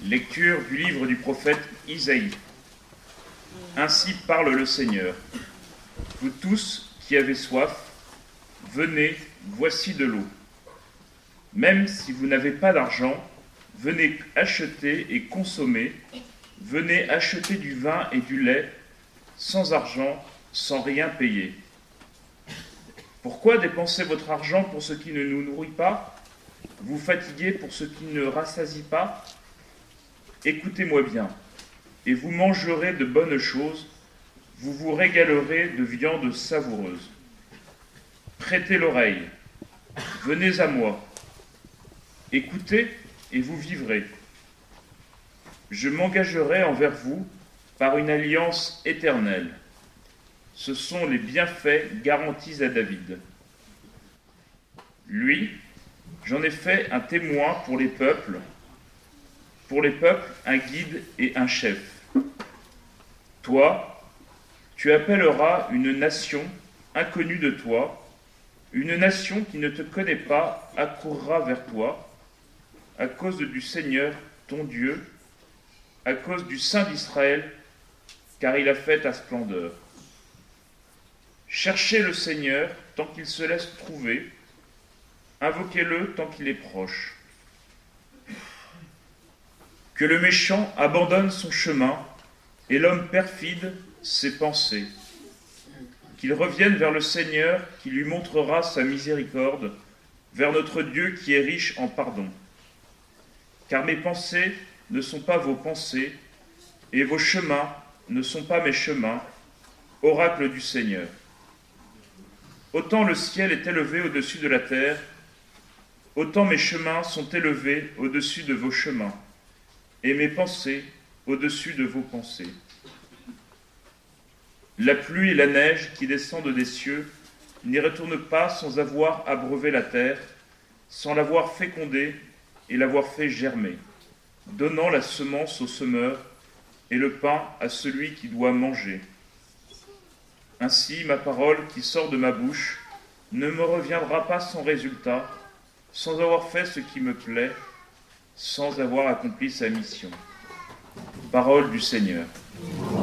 Lecture du livre du prophète Isaïe. Ainsi parle le Seigneur. Vous tous qui avez soif, venez, voici de l'eau. Même si vous n'avez pas d'argent, venez acheter et consommer. Venez acheter du vin et du lait, sans argent, sans rien payer. Pourquoi dépenser votre argent pour ce qui ne nous nourrit pas, vous fatiguer pour ce qui ne rassasie pas? Écoutez-moi bien, et vous mangerez de bonnes choses, vous vous régalerez de viande savoureuse. Prêtez l'oreille, venez à moi, écoutez et vous vivrez. Je m'engagerai envers vous par une alliance éternelle. Ce sont les bienfaits garantis à David. Lui, j'en ai fait un témoin pour les peuples, un guide et un chef. Toi, tu appelleras une nation inconnue de toi, une nation qui ne te connaît pas accourra vers toi, à cause du Seigneur, ton Dieu, à cause du Saint d'Israël, car il a fait ta splendeur. Cherchez le Seigneur tant qu'il se laisse trouver, invoquez-le tant qu'il est proche. Que le méchant abandonne son chemin et l'homme perfide ses pensées. Qu'il revienne vers le Seigneur qui lui montrera sa miséricorde, vers notre Dieu qui est riche en pardon. Car mes pensées ne sont pas vos pensées, et vos chemins ne sont pas mes chemins, oracle du Seigneur. Autant le ciel est élevé au-dessus de la terre, autant mes chemins sont élevés au-dessus de vos chemins, et mes pensées au-dessus de vos pensées. La pluie et la neige qui descendent des cieux n'y retournent pas sans avoir abreuvé la terre, sans l'avoir fécondée et l'avoir fait germer, donnant la semence au semeur et le pain à celui qui doit manger. Ainsi, ma parole qui sort de ma bouche ne me reviendra pas sans résultat, sans avoir fait ce qui me plaît, sans avoir accompli sa mission. Parole du Seigneur.